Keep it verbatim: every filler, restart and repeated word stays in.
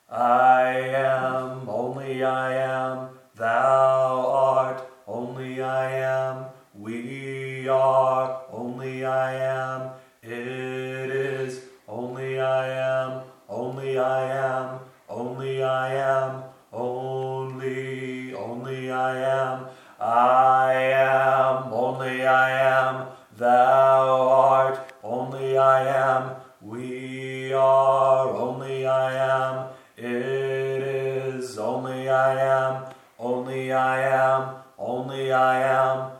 I am, only I am, thou art, only I am, we are, only I am, it is, only I am, only I am, only I am, only, only I am, I am, only I am, thou art, only I am, we are, only I am, it is, only I am, only I am, only I am,